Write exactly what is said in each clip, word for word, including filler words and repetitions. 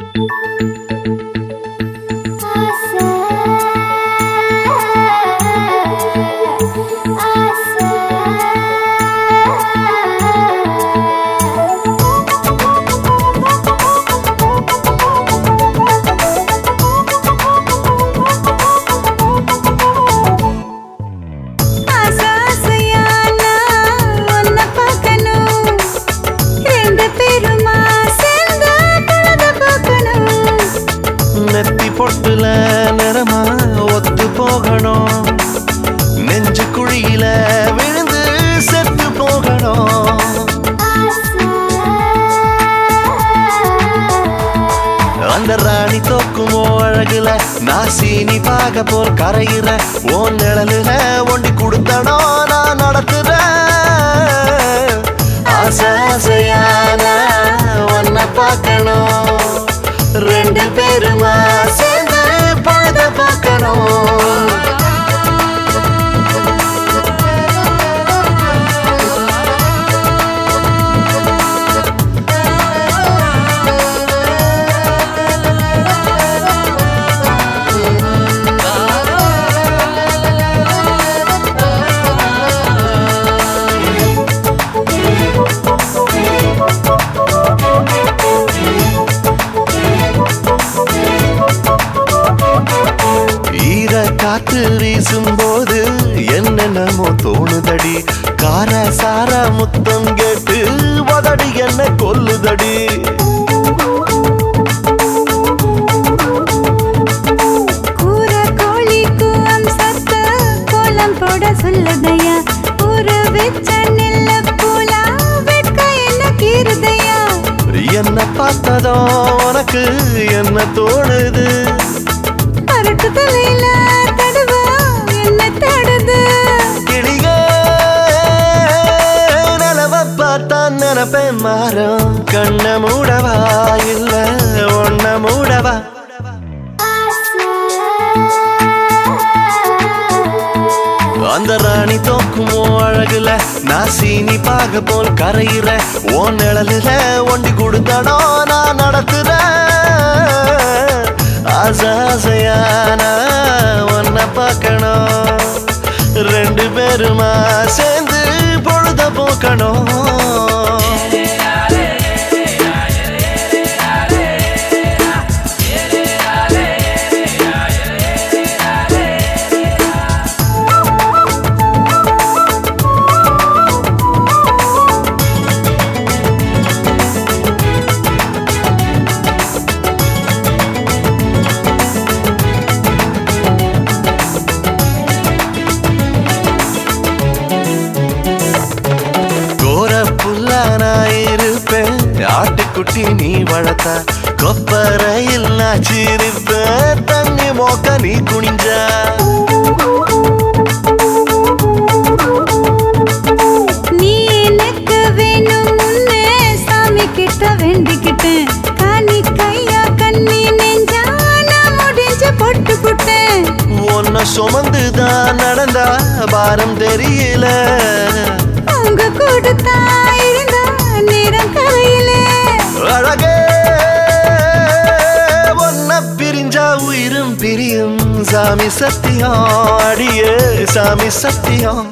பொட்டுல நிறமா ஒத்து போகணும், நெஞ்சு குழியில விழுந்து செத்து போகணும். அந்த ராணி தோக்குமோ அழகுல நான் சீனி பாக போல் கரையிற ஓ நிழலுல ஒண்டி கொடுத்தனோ நான் நடத்துற ஆசை ஆசையான ஒன்ன பார்க்கணும், ரெண்டு பேருமா சேர்ந்து பொழுத பார்க்கணும். காத்து வீசும் போது என்னென்னமோ தோணுதடி, கார சார முத்தம் கேட்டு வதடி என்ன கொல்லுதடி. கூற கோழி கூவம் சத்த கோலம் போட சொல்லுதையா, ஊரு வெச்ச நெல்ல போலா வெட்க என்ன கீறுதையா. என்ன பார்த்ததோ உனக்கு என்ன தோணுது, பரட்டு தலையில தடுவா என்ன தடுது. கிளியே நிலவ பார்த்தா நினப்பே மாறும், கண்ண மூடவா இல்ல ஒன்ன மூடவா. அந்த ராணி தோக்குமோ அழகுல நான் சீனி பாக போல் கரையிற ஓ நிழலுல ஒண்டி கொடுத்தனோ நான் நடத்துற ஆசையான ஒன்ன பார்க்கணும், ரெண்டு பேருமா சேர்ந்து பொழுத போக்கணும். ஆட்டுக்குட்டி நீ வளர்த்தா கொப்பரையில் நாச்சிருப்ப, தண்ணி மோக்க நீ குனிஞ்சா. நீ எனக்கு வேணும் முன்னே சாமி கிட்ட வேண்டிக்கிட்டேன், காணி கையா கண்ணி நெஞ்சா நான் முடிஞ்சு பொட்டு புட்டேன். உன்னை சுமந்துதான் நடந்தா பாரம் தெரியல, உங்க கொடுத்தா இருந்தா நேரம் கரையிலே. அழகே ஒன்ன பிரிஞ்சா உயிரும் பிரியும், சாமி சத்தியம் அடியே சாமி சத்தியம்.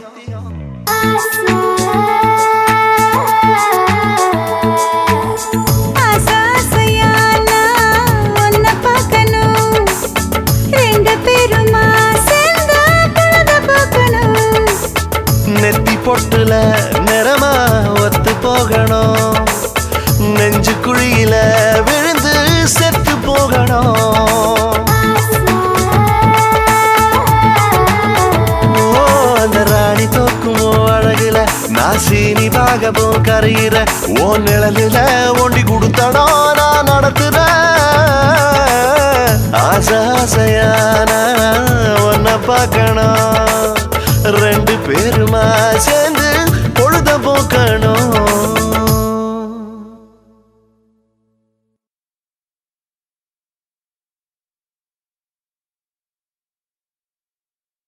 நெத்தி பொட்டுல நிறமா ஒத்து போகணும், நெஞ்சு குழியில விழுந்து செத்து போகணும். ஓ அந்த ராணி தோக்குமோ அழகுல நான் சீனி பாக போ கரையிற ஓ நிழலுல ஒண்டி கொடுத்தனோ நான் நடத்துற ஆசை ஆசையான ஒன்ன பார்க்கணும், ரெண்டு பேருமா சேர்ந்து